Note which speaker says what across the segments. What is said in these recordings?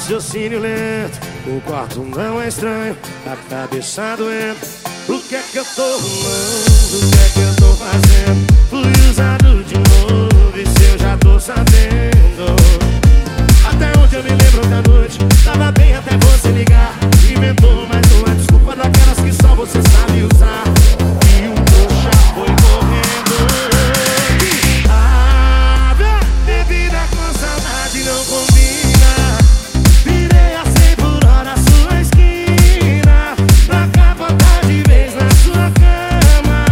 Speaker 1: raciocínio lento, o quarto não é estranho, a cabeça doendo. O que é que eu tô arrumando? O que é que eu tô fazendo? Fui usado de novo, e se eu já tô sabendo? Até onde eu me lembro da noite, tava bem até você ligar. Inventou mais uma desculpa daquelas que só você sabe usar. E o trouxa foi correndo. Ah, bebida com saudade não combina. Virei a 100 por hora sua esquina, pra capotar de vez na sua cama.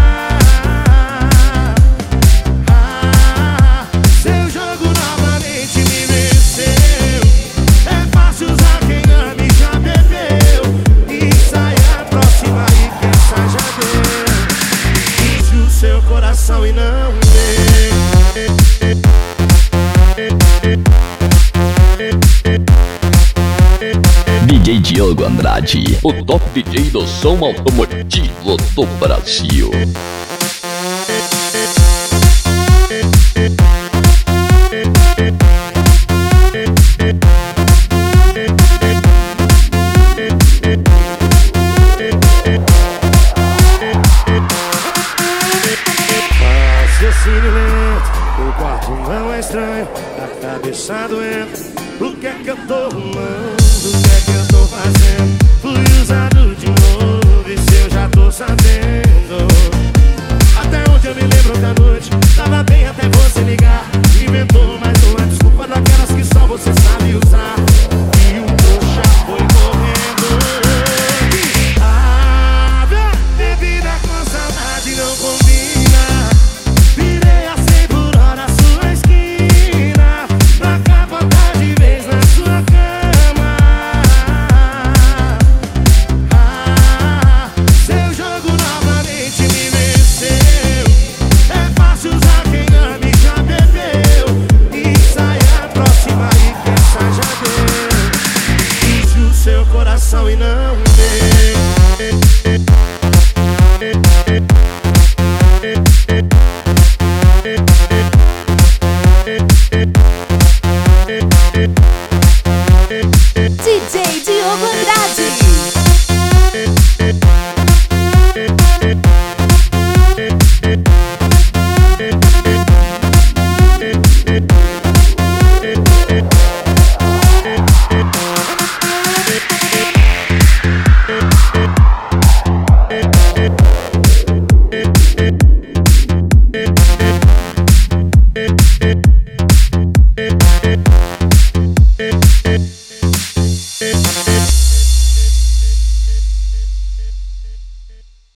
Speaker 1: Ah, seu jogo novamente me venceu. É fácil usar quem ama e já bebeu. E sai a próxima e pensa já deu. Enche o seu coração e não vê.
Speaker 2: DJ Diogo Andrade, o top DJ do som automotivo do Brasil.
Speaker 1: Raciocínio lento, o quarto não é estranho, a cabeça doendo. O que é que eu tô arrumando? O que é que eu tô fazendo? Fui usado